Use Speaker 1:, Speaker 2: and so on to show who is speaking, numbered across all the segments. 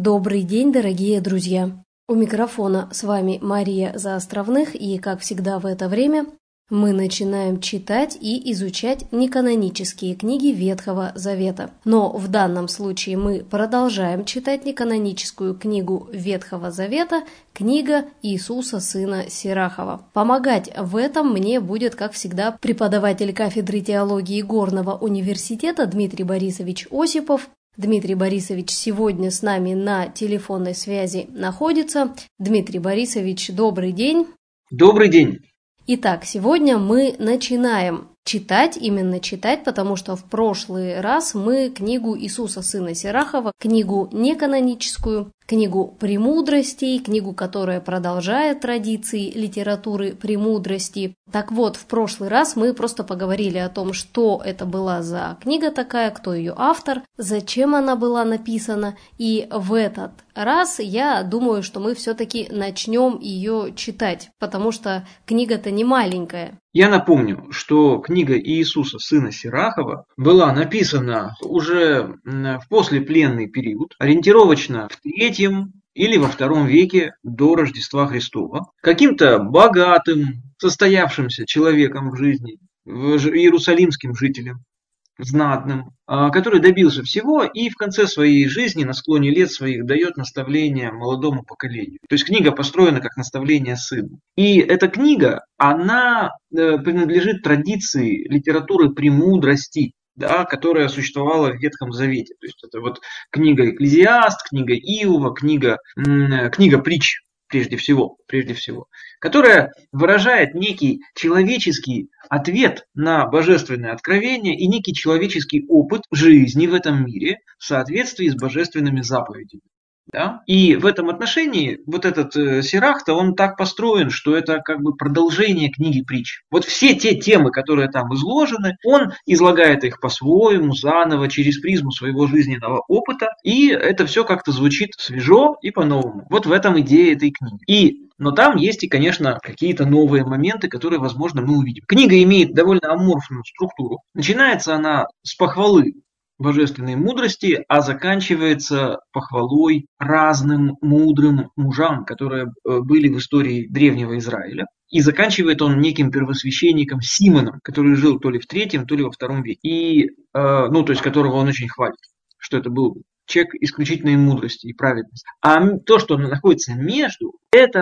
Speaker 1: Добрый день, дорогие друзья! У микрофона с вами Мария Заостровных, и, как всегда в это время, мы начинаем читать и изучать неканонические книги Ветхого Завета. Но в данном случае мы продолжаем читать неканоническую книгу Ветхого Завета, книга Иисуса сына Сирахова. Помогать в этом мне будет, как всегда, преподаватель кафедры теологии Горного университета Дмитрий Борисович Осипов. Дмитрий Борисович сегодня с нами на телефонной связи находится. Дмитрий Борисович, добрый день.
Speaker 2: Добрый день.
Speaker 1: Итак, сегодня мы начинаем читать, потому что в прошлый раз мы книгу Иисуса сына Сирахова, книгу неканоническую, книгу «Премудростей», книгу, которая продолжает традиции литературы «Премудрости». Так вот, в прошлый раз мы просто поговорили о том, что это была за книга такая, кто ее автор, зачем она была написана. И в этот раз я думаю, что мы все-таки начнем ее читать, потому что книга-то не маленькая.
Speaker 2: Я напомню, что книга Иисуса сына Сирахова была написана уже в послепленный период, ориентировочно в III или во II веке до Рождества Христова, каким-то богатым, состоявшимся человеком в жизни, иерусалимским жителем, знатным, который добился всего и в конце своей жизни, на склоне лет своих, дает наставление молодому поколению. То есть книга построена как наставление сыну. И эта книга, она принадлежит традиции литературы премудрости, да, которая существовала в Ветхом Завете. То есть это вот книга Экклезиаст, книга Иова, книга притч, прежде всего, которая выражает некий человеческий ответ на божественное откровение и некий человеческий опыт жизни в этом мире в соответствии с божественными заповедями. Да? И в этом отношении вот этот Сирах-то, он так построен, что это как бы продолжение книги притч. Вот все те темы, которые там изложены, он излагает их по-своему, заново, через призму своего жизненного опыта, и это все как-то звучит свежо и по-новому. Вот в этом идея этой книги. Но там есть и, конечно, какие-то новые моменты, которые, возможно, мы увидим. Книга имеет довольно аморфную структуру. Начинается она с похвалы божественной мудрости, а заканчивается похвалой разным мудрым мужам, которые были в истории древнего Израиля. И заканчивает он неким первосвященником Симоном, который жил то ли в III, то ли во II веке. И, то есть которого он очень хвалит, что это был человек исключительной мудрости и праведности. А то, что находится между, это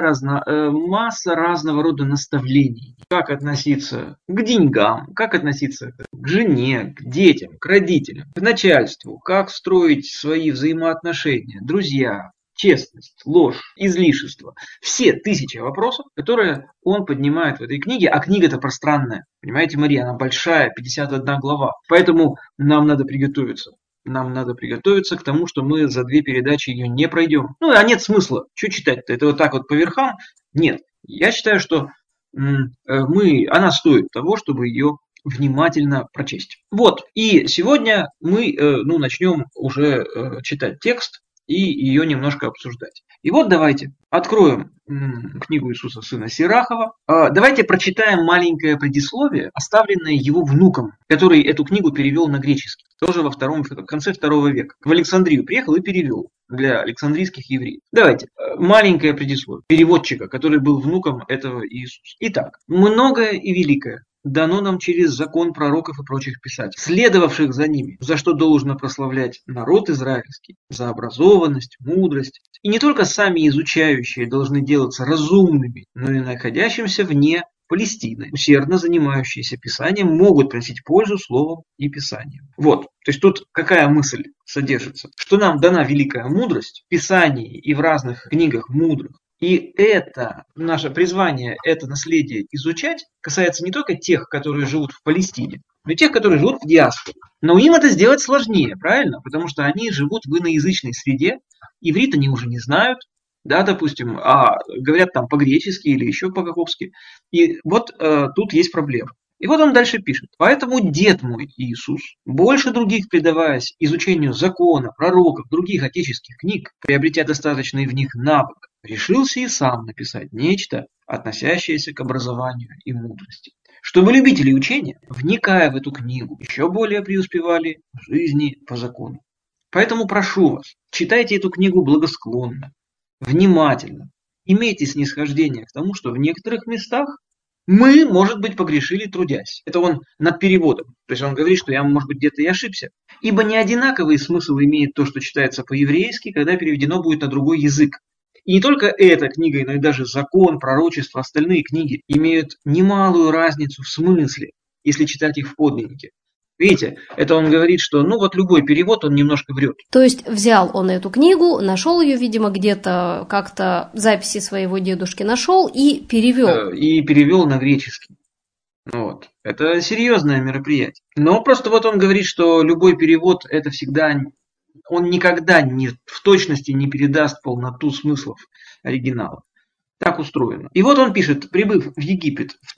Speaker 2: масса разного рода наставлений. Как относиться к деньгам, как относиться к жене, к детям, к родителям, к начальству, как строить свои взаимоотношения, друзья, честность, ложь, излишество. Все тысячи вопросов, которые он поднимает в этой книге, а книга-то пространная. Понимаете, Мария, она большая, 51 глава. Поэтому нам надо приготовиться. Нам надо приготовиться к тому, что мы за 2 передачи ее не пройдем. А нет смысла. Что читать-то? Это вот так вот по верхам? Нет. Я считаю, что она стоит того, чтобы ее внимательно прочесть. Вот. И сегодня мы начнем уже читать текст и ее немножко обсуждать. И вот давайте откроем книгу Иисуса сына Сирахова. Давайте прочитаем маленькое предисловие, оставленное его внуком, который эту книгу перевел на греческий. Тоже в конце II века. В Александрию приехал и перевел для александрийских евреев. Давайте. Маленькое предисловие переводчика, который был внуком этого Иисуса. Итак. Многое и великое дано нам через закон пророков и прочих писателей, следовавших за ними, за что должно прославлять народ израильский, за образованность, мудрость. И не только сами изучающие должны делаться разумными, но и находящимся вне Палестины, усердно занимающиеся Писанием, могут приносить пользу словом и Писанием. Вот. То есть тут какая мысль содержится? Что нам дана великая мудрость в Писании и в разных книгах мудрых. И это наше призвание, это наследие изучать, касается не только тех, которые живут в Палестине, но и тех, которые живут в диаспоре. Но им это сделать сложнее, правильно? Потому что они живут в иноязычной среде, иврит они уже не знают, да, допустим, а говорят там по-гречески или еще по-каковски. И вот тут есть проблема. И вот он дальше пишет. «Поэтому дед мой Иисус, больше других предаваясь изучению закона, пророков, других отеческих книг, приобретя достаточный в них навык, решился и сам написать нечто, относящееся к образованию и мудрости, чтобы любители учения, вникая в эту книгу, еще более преуспевали в жизни по закону. Поэтому прошу вас, читайте эту книгу благосклонно, внимательно. Имейте снисхождение к тому, что в некоторых местах мы, может быть, погрешили, трудясь. Это он над переводом. То есть он говорит, что я, может быть, где-то и ошибся. Ибо не одинаковый смысл имеет то, что читается по-еврейски, когда переведено будет на другой язык. И не только эта книга, но и даже закон, пророчество, остальные книги имеют немалую разницу в смысле, если читать их в подлиннике. Видите, это он говорит, что ну вот любой перевод, он немножко врет.
Speaker 1: То есть взял он эту книгу, нашел ее, видимо, где-то как-то записи своего дедушки нашел и перевел.
Speaker 2: И перевел на греческий. Вот. Это серьезное мероприятие. Но просто вот он говорит, что любой перевод это всегда, он никогда не, в точности не передаст полноту смыслов оригинала. Так устроено. И вот он пишет, прибыв в Египет в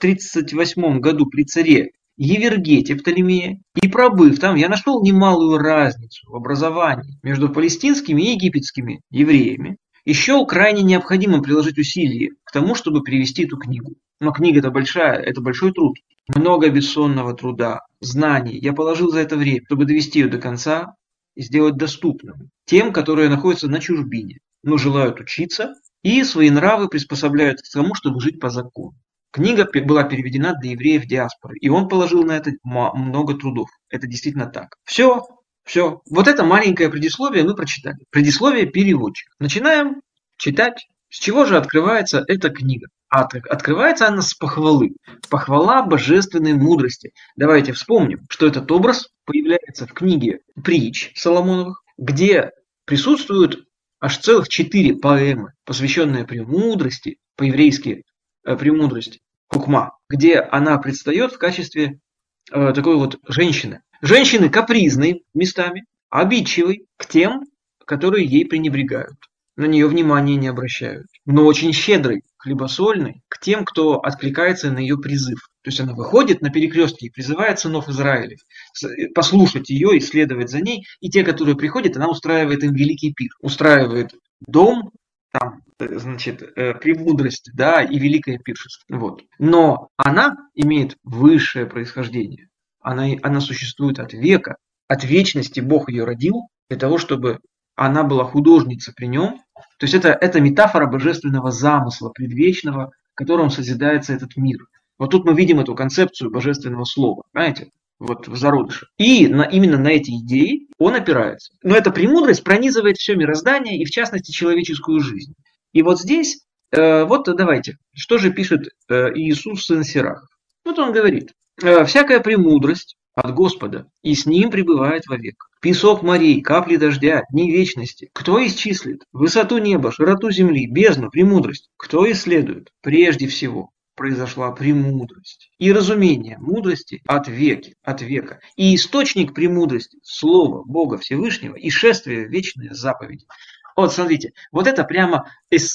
Speaker 2: 38 году при царе Евергете Птолемея и пробыв там, я нашел немалую разницу в образовании между палестинскими и египетскими евреями и счел крайне необходимым приложить усилия к тому, чтобы перевести эту книгу. Но книга-то большая, это большой труд. Много бессонного труда, знаний я положил за это время, чтобы довести ее до конца и сделать доступным тем, которые находятся на чужбине, но желают учиться и свои нравы приспособляют к тому, чтобы жить по закону. Книга была переведена для евреев диаспоры, и он положил на это много трудов. Это действительно так. Все. Вот это маленькое предисловие мы прочитали. Предисловие переводчик. Начинаем читать. С чего же открывается эта книга? Открывается она с похвалы. Похвала божественной мудрости. Давайте вспомним, что этот образ появляется в книге притч Соломоновых, где присутствуют аж целых 4 поэмы, посвященные премудрости, по-еврейски премудрость Хукма, где она предстает в качестве такой вот женщины. Женщины капризной местами, обидчивой к тем, которые ей пренебрегают. На нее внимания не обращают. Но очень щедрой, хлебосольной к тем, кто откликается на ее призыв. То есть она выходит на перекрестке и призывает сынов Израилев послушать ее, исследовать за ней. И те, которые приходят, она устраивает им великий пир. Устраивает дом, там, значит, премудрость, да, и великое пиршество. Вот. Но она имеет высшее происхождение. Она существует от века, от вечности Бог ее родил, для того, чтобы она была художницей при нем. То есть это метафора божественного замысла предвечного, которым созидается этот мир. Вот тут мы видим эту концепцию божественного слова, понимаете? Вот в зародыше. И именно на эти идеи он опирается. Но эта премудрость пронизывает все мироздание и в частности человеческую жизнь. И вот здесь, вот давайте, что же пишет Иисус сын Сирахов. Вот он говорит, всякая премудрость от Господа, и с ним пребывает вовек. Песок морей, капли дождя, дни вечности. Кто исчислит? Высоту неба, широту земли, бездну, премудрость. Кто исследует? Прежде всего произошла премудрость и разумение мудрости от века. И источник премудрости – Слово Бога Всевышнего и шествие в вечные заповеди. Вот смотрите, вот это прямо,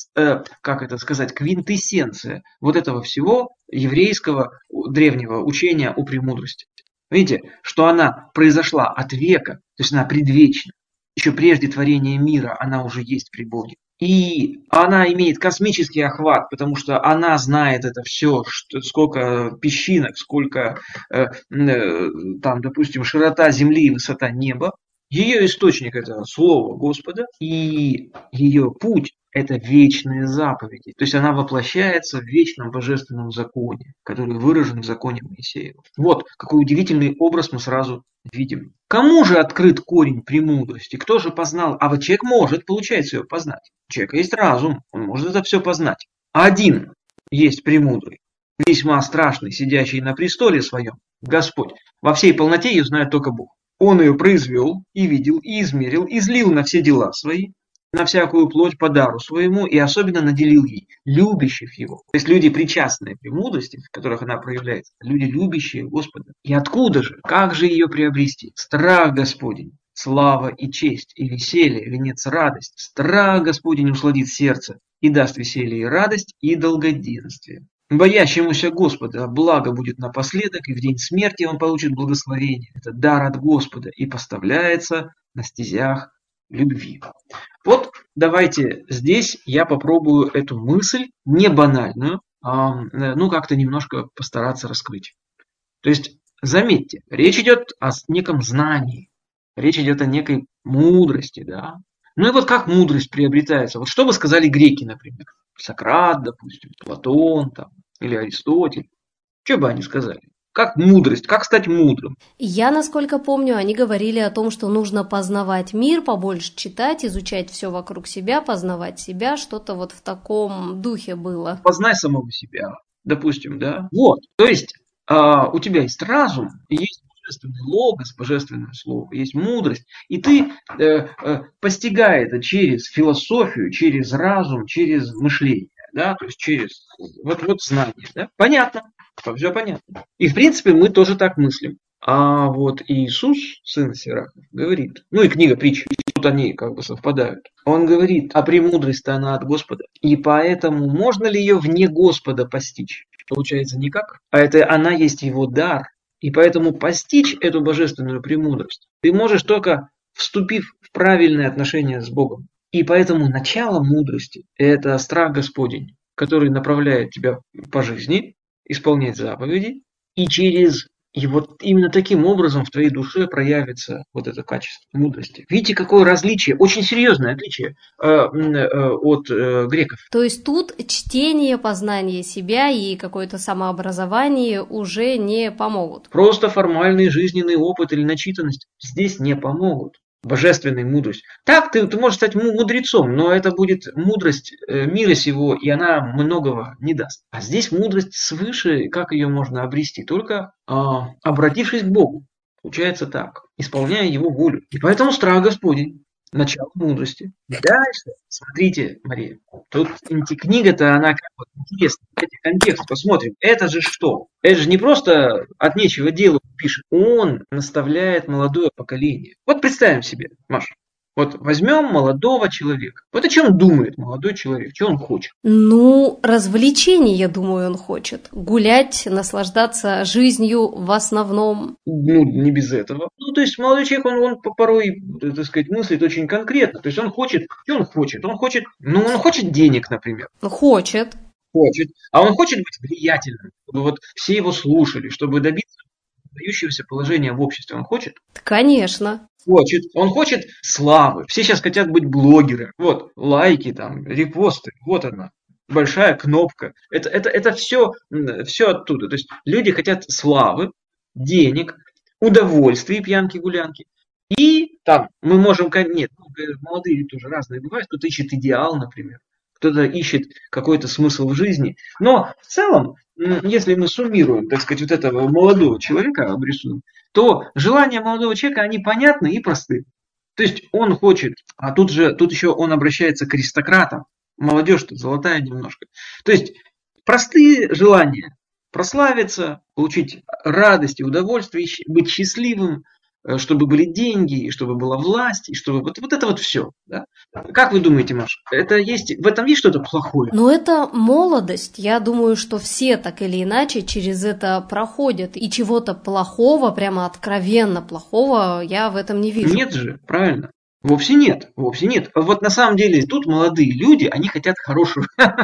Speaker 2: как это сказать, квинтэссенция вот этого всего еврейского древнего учения о премудрости. Видите, что она произошла от века, то есть она предвечна. Еще прежде творения мира она уже есть при Боге. И она имеет космический охват, потому что она знает это все, сколько песчинок, сколько, там, допустим, широта земли и высота неба. Ее источник – это Слово Господа, и ее путь – это вечные заповеди. То есть она воплощается в вечном божественном законе, который выражен в законе Моисеева. Вот какой удивительный образ мы сразу видим. Кому же открыт корень премудрости? Кто же познал? А вот человек может, получается, ее познать. У человека есть разум, он может это все познать. Один есть премудрый, весьма страшный, сидящий на престоле своем, Господь. Во всей полноте ее знает только Бог. Он ее произвел, и видел, и измерил, и злил на все дела свои, на всякую плоть по дару своему, и особенно наделил ей любящих его. То есть люди, причастные премудрости, в которых она проявляется, люди, любящие Господа. И откуда же? Как же ее приобрести? Страх Господень, слава и честь, и веселье, венец радость. Страх Господень усладит сердце, и даст веселье и радость, и долгоденствие. Боящемуся Господа благо будет напоследок, и в день смерти он получит благословение. Это дар от Господа и поставляется на стезях любви. Вот давайте здесь я попробую эту мысль, не банальную, как-то немножко постараться раскрыть. То есть, заметьте, речь идет о неком знании. Речь идет о некой мудрости, да. Ну и вот как мудрость приобретается? Вот что бы сказали греки, например? Сократ, допустим, Платон там, или Аристотель. Что бы они сказали? Как мудрость, как стать мудрым?
Speaker 1: Я, насколько помню, они говорили о том, что нужно познавать мир, побольше читать, изучать все вокруг себя, познавать себя, что-то вот в таком духе было.
Speaker 2: Познай самого себя, допустим, да. Вот, то есть у тебя есть разум, и есть божественный логос, божественное слово, есть мудрость, и ты постигай это через философию, через разум, через мышление, да, то есть через вот знание, да. Понятно, все понятно. И в принципе мы тоже так мыслим. А вот Иисус, сын Сирахов, говорит, ну и книга притч, тут они как бы совпадают. Он говорит, а премудрость-то она от Господа. И поэтому можно ли ее вне Господа постичь? Получается никак. А это она есть его дар. И поэтому постичь эту божественную премудрость ты можешь только вступив в правильные отношения с Богом. И поэтому начало мудрости – это страх Господень, который направляет тебя по жизни, исполнять заповеди, и через и вот именно таким образом в твоей душе проявится вот это качество мудрости. Видите, какое различие, очень серьезное отличие от греков.
Speaker 1: То есть тут чтение, познание себя и какое-то самообразование уже не помогут.
Speaker 2: Просто формальный жизненный опыт или начитанность здесь не помогут. Божественной мудрость. Так ты можешь стать мудрецом, но это будет мудрость мира сего, и она многого не даст. А здесь мудрость свыше, как ее можно обрести? Только обратившись к Богу. Получается так, исполняя Его волю. И поэтому страх Господень. Начало мудрости. Дальше, смотрите, Мария, тут книга-то, она как вот интересная. Контекст посмотрим. Это же что? Это же не просто от нечего делать пишет. Он наставляет молодое поколение. Вот представим себе, Маша. Вот возьмем молодого человека. Вот о чем думает молодой человек, что он хочет?
Speaker 1: Ну, развлечений, я думаю, он хочет. Гулять, наслаждаться жизнью в основном.
Speaker 2: Ну, не без этого. Ну, то есть молодой человек, он порой, так сказать, мыслит очень конкретно. То есть он хочет, что он хочет? Он хочет, ну, он хочет денег, например.
Speaker 1: Хочет.
Speaker 2: Хочет. А он хочет быть влиятельным, чтобы вот все его слушали, чтобы добиться выдающегося положения в обществе. Он хочет?
Speaker 1: Конечно.
Speaker 2: Хочет. Он хочет славы. Все сейчас хотят быть блогеры. Вот, лайки там, репосты. Вот она. Большая кнопка. Это все оттуда. То есть люди хотят славы, денег, удовольствий, пьянки, гулянки. И там мы можем... Нет, молодые люди тоже разные бывают. Кто-то ищет идеал, например. Кто-то ищет какой-то смысл в жизни. Но в целом, если мы суммируем, так сказать, вот этого молодого человека, обрисуем, то желания молодого человека, они понятны и просты. То есть он хочет, а тут еще он обращается к аристократам. Молодежь-то золотая немножко. То есть простые желания. Прославиться, получить радость и удовольствие, быть счастливым, чтобы были деньги, и чтобы была власть, и чтобы вот это вот все. Да? Как вы думаете, Маша, в этом есть что-то плохое?
Speaker 1: Но это молодость. Я думаю, что все так или иначе через это проходят. И чего-то плохого, прямо откровенно плохого, я в этом не вижу.
Speaker 2: Нет же, правильно. Вовсе нет, вовсе нет. Вот на самом деле тут молодые люди, они хотят хорошего.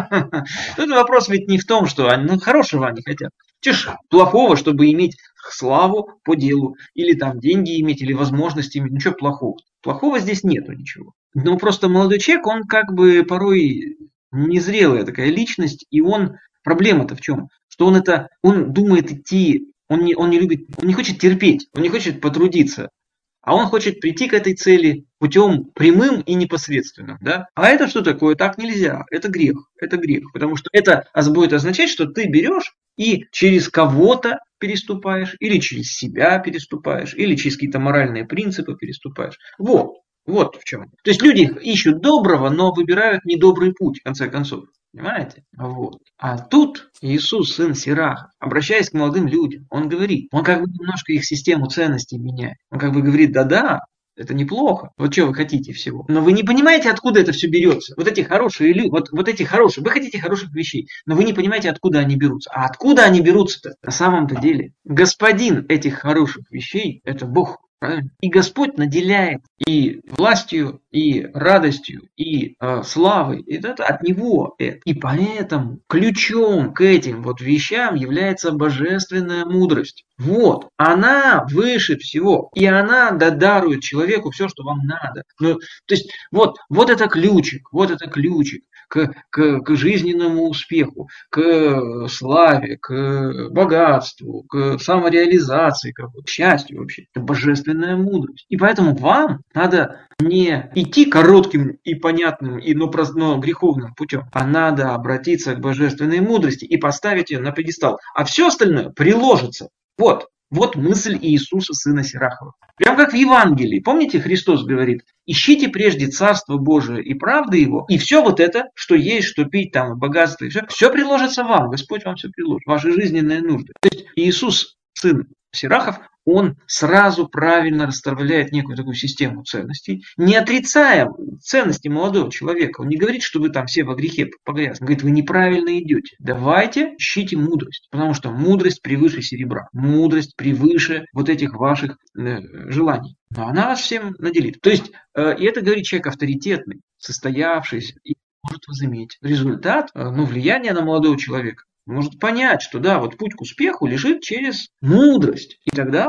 Speaker 2: Тут вопрос ведь не в том, что они хорошего они хотят. Че ж плохого, чтобы иметь славу по делу, или там деньги иметь, или возможности иметь, ничего плохого. Плохого здесь нету ничего. Но просто молодой человек, он как бы порой незрелая такая личность, и проблема-то в чем? Что он думает идти, он не любит, он не хочет терпеть, он не хочет потрудиться. А он хочет прийти к этой цели путем прямым и непосредственным. Да? А это что такое? Так нельзя. Это грех. Это грех. Потому что это будет означать, что ты берешь и через кого-то переступаешь, или через себя переступаешь, или через какие-то моральные принципы переступаешь. Вот в чем. То есть люди ищут доброго, но выбирают недобрый путь, в конце концов. Понимаете? Вот. А тут Иисус, сын Сираха, обращаясь к молодым людям, он говорит, он как бы немножко их систему ценностей меняет. Он как бы говорит, да-да, это неплохо. Вот что вы хотите всего. Но вы не понимаете, откуда это все берется. Вот эти хорошие люди, вот эти хорошие, вы хотите хороших вещей, но вы не понимаете, откуда они берутся. А откуда они берутся-то? На самом-то деле, господин этих хороших вещей – это Бог. Правильно? И Господь наделяет и властью, и радостью, и славой. И это от Него это. И поэтому ключом к этим вот вещам является божественная мудрость. Вот, она выше всего, и она дарует человеку все, что вам надо. Ну, то есть, вот это ключик, к жизненному успеху, к славе, к богатству, к самореализации, к счастью вообще. Это божественная мудрость. И поэтому вам надо не идти коротким и понятным, но греховным путем, а надо обратиться к божественной мудрости и поставить ее на пьедестал. А все остальное приложится. Вот мысль Иисуса, сына Сирахова. Прям как в Евангелии. Помните, Христос говорит, ищите прежде Царство Божие и правды Его, и все вот это, что есть, что пить, там, и богатство, и все приложится вам. Господь вам все приложит, ваши жизненные нужды. То есть Иисус, сын Сирахов, он сразу правильно расставляет некую такую систему ценностей, не отрицая ценности молодого человека. Он не говорит, что вы там все во грехе погрязли. Он говорит, вы неправильно идете. Давайте ищите мудрость, потому что мудрость превыше серебра, мудрость превыше вот этих ваших желаний. Но она вас всем наделит. То есть, и это говорит человек авторитетный, состоявшийся, и может возыметь результат, влияние на молодого человека. Может понять, что да, вот путь к успеху лежит через мудрость. И тогда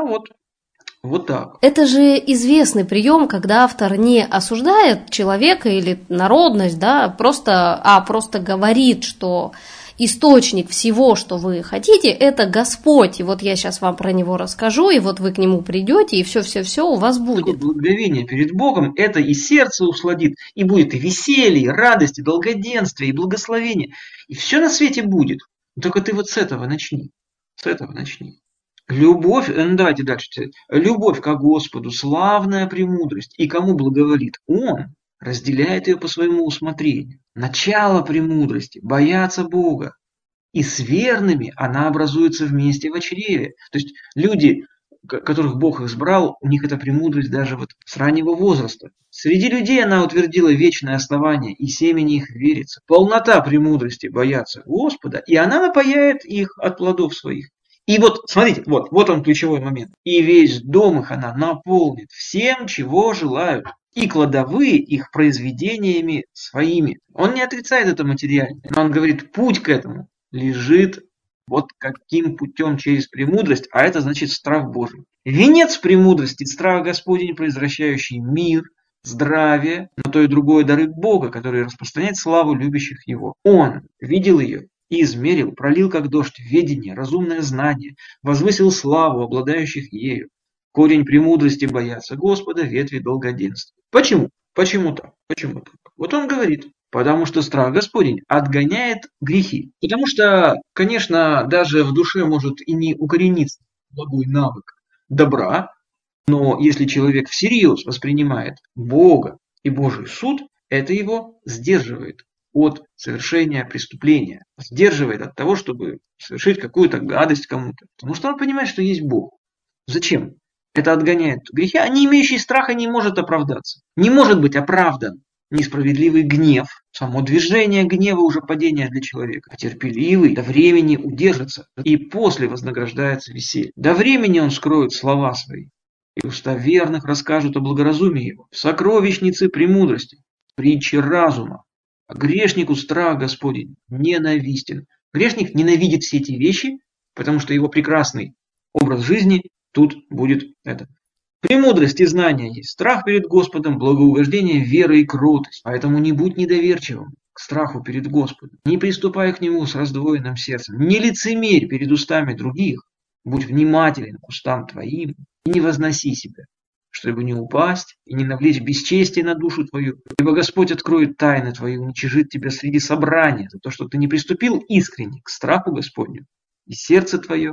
Speaker 2: вот так.
Speaker 1: Это же известный прием, когда автор не осуждает человека или народность, да, просто говорит, что источник всего, что вы хотите, это Господь. И вот я сейчас вам про него расскажу, и вот вы к нему придете, и все у вас будет.
Speaker 2: Благоговение перед Богом это и сердце усладит, и будет и веселье, и радость, и долгоденствие, и благословение. И все на свете будет. Только ты вот с этого начни. С этого начни. Любовь, давайте дальше читать. Любовь ко Господу, славная премудрость, и кому благоволит Он, разделяет ее по своему усмотрению. Начало премудрости – бояться Бога. И с верными она образуется вместе в чреве. То есть люди, которых Бог избрал, у них эта премудрость даже вот с раннего возраста. Среди людей она утвердила вечное основание, и семени их верится. Полнота премудрости бояться Господа, и она напояет их от плодов своих. И вот, смотрите, вот он ключевой момент. И весь дом их она наполнит всем, чего желают. И кладовые их произведениями своими. Он не отрицает это материально. Но он говорит, путь к этому лежит вот каким путем через премудрость, а это значит страх Божий. Венец премудрости – страх Господень, произвращающий мир, здравие, но то и другое дары Бога, который распространяет славу любящих Его. Он видел ее и измерил, пролил как дождь ведение, разумное знание, возвысил славу обладающих ею. Корень премудрости бояться Господа, ветви долгоденствия. Почему? Почему так? Почему так? Вот он говорит, потому что страх Господень отгоняет грехи. Потому что, конечно, даже в душе может и не укорениться благой навык добра, но если человек всерьез воспринимает Бога и Божий суд, это его сдерживает от совершения преступления, сдерживает от того, чтобы совершить какую-то гадость кому-то. Потому что он понимает, что есть Бог. Зачем? Это отгоняет грехи, а не имеющий страха не может оправдаться. Не может быть оправдан несправедливый гнев. Само движение гнева уже падение для человека. А терпеливый до времени удержится и после вознаграждается веселье. До времени он скроет слова свои. И уста верных расскажут о благоразумии его. В сокровищнице премудрости, притчи разума. А грешнику страх Господень ненавистен. Грешник ненавидит все эти вещи, потому что его прекрасный образ жизни тут будет это. Премудрость и знание есть. Страх перед Господом, благоугождение, вера и кротость. Поэтому не будь недоверчивым к страху перед Господом. Не приступай к нему с раздвоенным сердцем. Не лицемерь перед устами других. Будь внимателен к устам твоим и не возноси себя, чтобы не упасть и не навлечь бесчестие на душу твою. Ибо Господь откроет тайны твои, уничижит тебя среди собрания за то, что ты не приступил искренне к страху Господню. И сердце твое,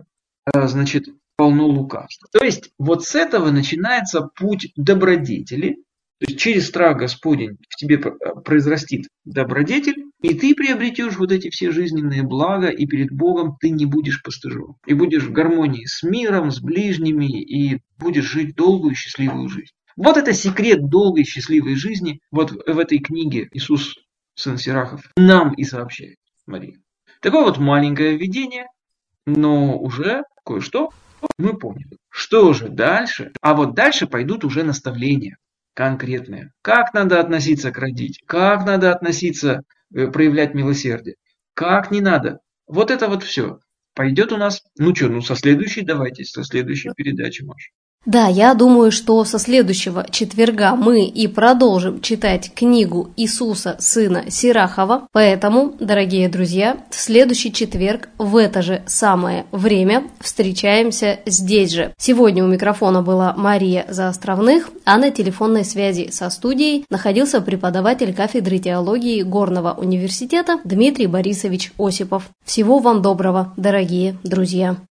Speaker 2: полно лукавства. То есть вот с этого начинается путь добродетели. То есть через страх Господень в тебе произрастит добродетель, и ты приобретешь вот эти все жизненные блага, и перед Богом ты не будешь постыжен. И будешь в гармонии с миром, с ближними, и будешь жить долгую и счастливую жизнь. Вот это секрет долгой счастливой жизни. Вот в этой книге Иисус, сын Сирахов, нам и сообщает Мария. Такое вот маленькое введение, но уже кое-что мы поняли. Что же дальше? А вот дальше пойдут уже наставления конкретные. Как надо относиться к родителям? Как надо относиться, проявлять милосердие? Как не надо? Вот это вот все. пойдет у нас, со следующей передачи, Маш.
Speaker 1: Да, я думаю, что со следующего четверга мы и продолжим читать книгу Иисуса сына Сирахова. Поэтому, дорогие друзья, в следующий четверг в это же самое время встречаемся здесь же. Сегодня у микрофона была Мария Заостровных, а на телефонной связи со студией находился преподаватель кафедры теологии Горного университета Дмитрий Борисович Осипов. Всего вам доброго, дорогие друзья!